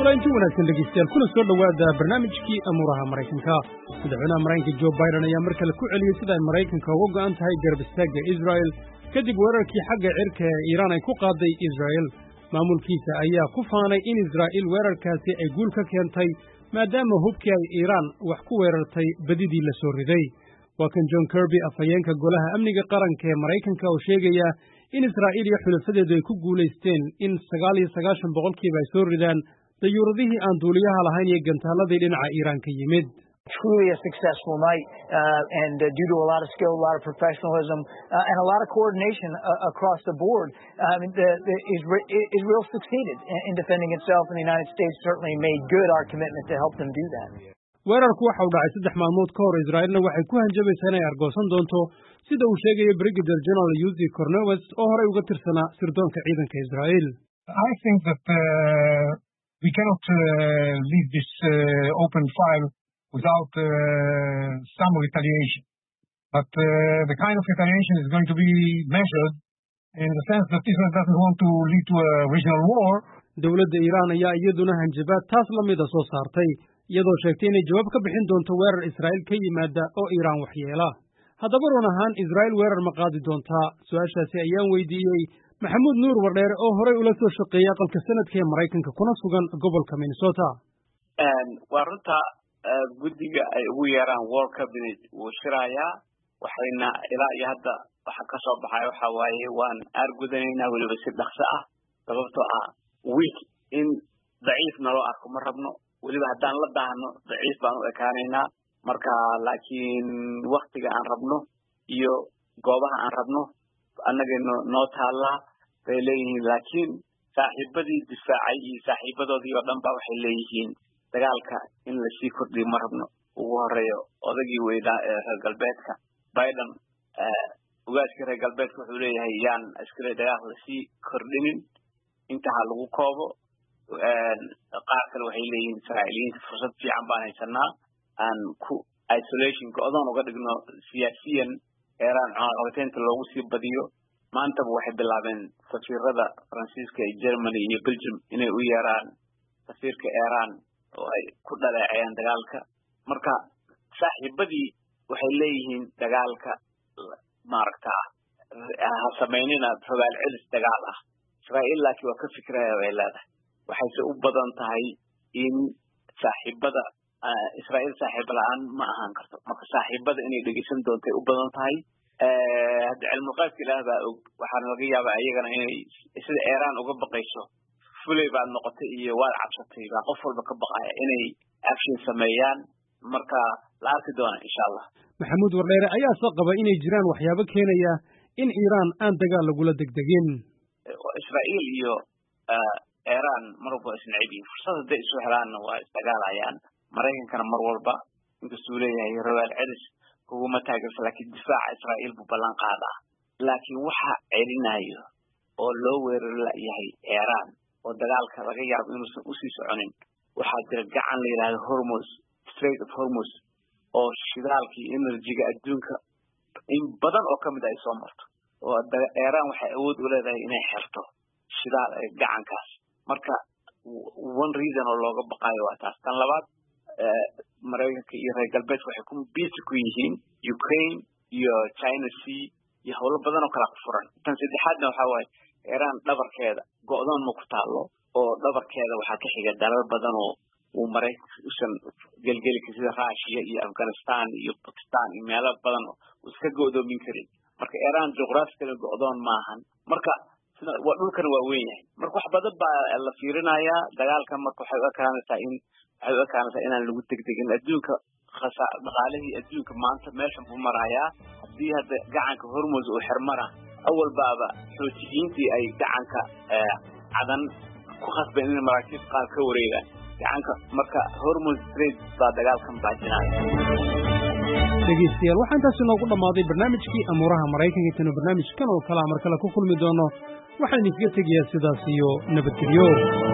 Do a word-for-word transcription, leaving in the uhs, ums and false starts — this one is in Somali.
kulanti wanaagsan dhegeystayaal kuna soo dhawaada barnaamijkii amuuraha Mareykanka. Madaxweynaha Mareykanka Joe Biden ayaa mar kale ku celiyay sida ay Mareykanka uga go'an tahay garab istaagga Israel kadib weerarkii xagga cirka ee Iiraan ay ku qaaday Israel. Maamulkiisa ayaa ku faanay in Israel weerarkaasi ay guul ka keentay maadaama hubkii ay Iiraan wax ku weerartay badidii la soo riday. Waa kan John Kirby afhayeenka golaha amniga qaranka ee Mareykanka oo sheegaya in Israel iyo xulafadeedu ay ku guulaysteen in sagaal iyo sagaashan boqolkiiba ay soo ridaan dayuuradihii aan duuliyaha lahayn iyo gantaaladii dhinaca Iiraan ka yimid. Truly a successful night, uh, and uh, due to a lot of skill, a lot of professionalism, uh, and a lot of coordination uh, across the board. I mean, the, the Israel, Israel succeeded in, in defending itself, and the United States certainly made good our commitment to help them do that. weerarku waxa uu dhacay saddex maalmood ka hor Israa'iilna waxay ku hanjabaysaa inay argoosan doonto sida uu sheegay Brigadier General Uzi Cornelius oo horey uga tirsanaa sirdoonka ciidanka Israa'iil. I think that uh, we cannot uh, leave this uh, open file without uh, some retaliation. But uh, the kind of retaliation is going to be measured in the sense that Israel doesn't want to lead to a regional war. Dowladda Iiraan ayaa iyaduna hanjabaad taas la mid ah soo saartay iyadoo sheegtay inay jawaab ka bixin doonto weerar Israa'iil ka yimaada oo Iiraan waxyeela. Haddaba run ahaan Israa'iil weerar ma qaadi doontaa? Su'aashaasi ayaan weydiiyey Maxamuud Nuur Wardheere oo horey ula soo shaqeeyay aqalka sanadka ee Mareykanka kuna sugan gobolka Minnesota. Waa runta guddiga ay ugu yeeraan World Cabinet wuu shirayaa waxayna ilaa iyo hadda waxa ka soo baxay waxa waaye waan argudanaynaa weliba si dhaqso ah sababtoo ah week in daciif naloo arko ma rabno weliba haddaan la daahno daciif baan u ekaanaynaa marka laakiin waqtiga aan rabno iyo goobaha aan rabno annaga noo taallaa bay leeyihiin laakiin saaxiibadii difaacay iyo saaxiibadoodii oo dhan baa waxay leeyihiin dagaalka in la sii kordhiyo ma rabno ugu horeeyo odagii weynaa ee reer galbeedka Biden ugaadkii reer galbeedka wuxuu leeyahay yaan askari dagaalka la sii kordhinin intaha lagu koobo qaar kale waxay leeyihiin Israa'iiliyiinta fursad fiican baan haysanaa aan ku isolation go'doon uga dhigno siyaasiyan Iiraan cunaqabataynta loogu sii badiyo maantaba waxay bilaabeen safiirada Faransiiska iyo Germany iyo Belgium inay u yeeraan safiirka Iiraan oo ay ku dhaleeceeyaan dagaalka marka saaxiibadii waxay leeyihiin dagaalka maaragtaa ha sameynina fogaal celis dagaal ah Israa'iil laakiin waa ka fikraya way leedahay waxayse u badan tahay in saaxiibada Israa'iil saaxiib la'aan ma ahaan karto marka saaxiibada inay dhegeysan doonto u badan tahay hadda cilmi qaybka Ilaahay baa og waxaan laga yaabaa ayagana inay sida Iiraan uga baqayso fulay baad noqotay iyo waad cabsatay baa qof walba ka baqaya inay action sameeyaan marka la arki doona insha Allah. Maxamuud Wardheere ayaa soo qaba inay jiraan waxyaabo keenaya in Iiraan aan dagaal lagula degdegin. Israa'iil iyo Iiraan marba isnacibiin fursad haday isu helaanna waa isdagaalayaan Mareykankana mar walba inkastuu leeyahay rawaal celis kuguma taageersa laakiin difaaca Israa'iil buu ballan qaadaa laakiin waxa celinayo oo loo weeraro yahay Iiraan oo dagaalka laga yaabo inuusan u sii soconin waxaa jira gacan la yiraahdo Hormuz Strait of Hormuz oo shidaalkii energy-ga adduunka in badan oo kamid ay soo marto oo Iiraan waxay awood u leedahay inay xirto shidaal ee gacankaas marka one reason oo looga baqayo waa taas tan labaad Mareykanka iyo reer galbeedka waxay ku busy ku yihiin Ukraine iyo China Sea iyo howlo badan oo kala furan tan saddexaadna waxa waaye Iiraan dhabarkeeda go'doon ma ku taalo oo dhabarkeeda waxaa ka xiga dalal badan oo uu Mareykanka usan galgali ka sida Russia iyo Afghanistan iyo Pakistan iyo meelo badan oo iska go'doomin karin marka Iiraan juqraafiga go'doon maahan marka sida waa dhulkan waa weyn yahay marka wax badan baa la fiirinayaa dagaalka marka waxay u kaanaysaa in waxay u kaanaysaa inaan lagu degdegin adduunka khasaar dhaqaalihii adduunka maanta meeshan buu marayaa haddii hadda gacanka Hormuz uu xirmara awal baaba xoutiyiintii ay gacanka cadan ku khasbeen in maraakiib qaar ka wareegaan gacanka marka Hormuz Strait baa dagaalkan baajinaya. dhegeystayaal waxaan taasi noogu dhammaaday barnaamijkii amuuraha Mareykanka tan barnaamijkan oo kala mar kale ku kulmi doono waxaan idinkaga tegayaa sidaas iyo nabadgelyo.